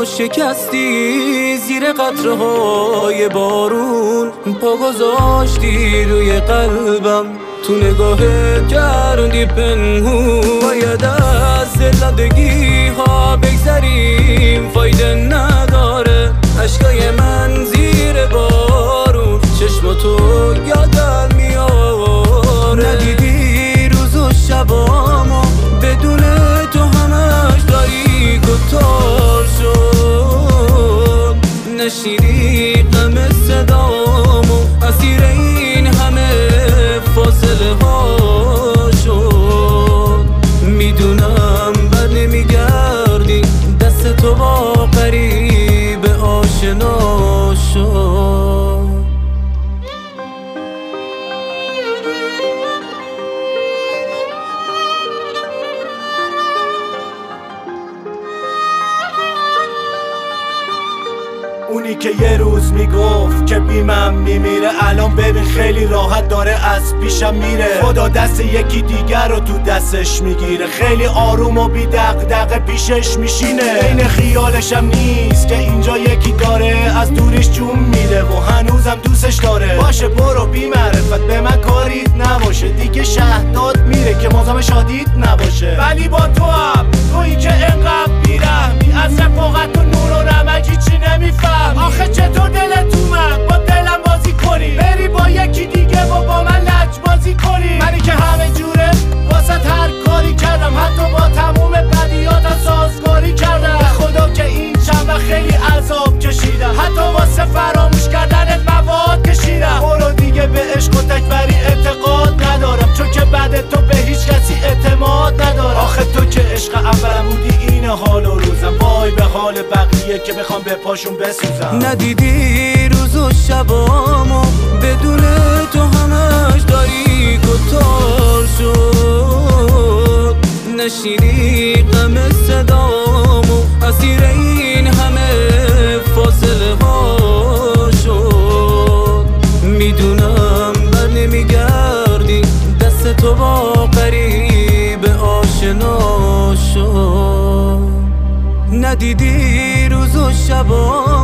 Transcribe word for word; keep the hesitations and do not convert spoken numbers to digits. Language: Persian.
شکستی زیر قطره های بارون، پا گذاشتی روی قلبم، تو نگاهت کردی پنهون. باید از زندگی ها بگذریم، فایده نداره عشقای من زیر بارون، چشم تو یادم میاره. ندیدی روز و شبامو، بدون تو همش تاریک و تار شد. نشیدی غم صدامو، اسیر این همه فاصله ها شد. میدونم بر نمیگردی، دست تو با غریب آشنا شد. اونی که یه روز میگفت که بیمم میمیره، الان ببین خیلی راحت داره از پیشم میره. خدا دست یکی دیگر رو تو دستش میگیره، خیلی آروم و بی دغدغه پیشش میشینه. این خیالشم نیست که اینجا یکی داره از دورش جون میده و هنوزم دوستش داره. باشه برو بی معرفت، به من کاریت نباشه، دیگه شهداد میره که مازم شادیت نباشه. ولی با تو هم تویی که انقدر بیرحمی، از رفاقت و نور و نمک هیچی نمیفهم. آخه چطور دلت اومد با دلم بازی کنی، بری با یکی دیگه و با من لج بازی کنی. منی که همه جوره واسه هر کاری کردم، حتی با تموم بدیاتم سازگاری کردم. به خدا که این چند وقت خیلی عذاب کشیدم، حتی واسه فراموش کردنت مواد کشیدم. برو دیگه به عشق و تکبری اعتقاد ندارم، چون که بعد تو به هیچ کسی اعتماد ندارم. آخه تو که عشق اولم بودی، این حال و روزم، وای به حال بقیه که بخوام به پاشون بسوزم. ندیدی روز و شبامو، بدون تو همش تاریک و تار شد. نشیدی غم صدامو، اسیر این همه فاصله ها شد. میدونم بر نمیگردی، دست تو با غریب آشنا شد. ندیدی روز و شبامو،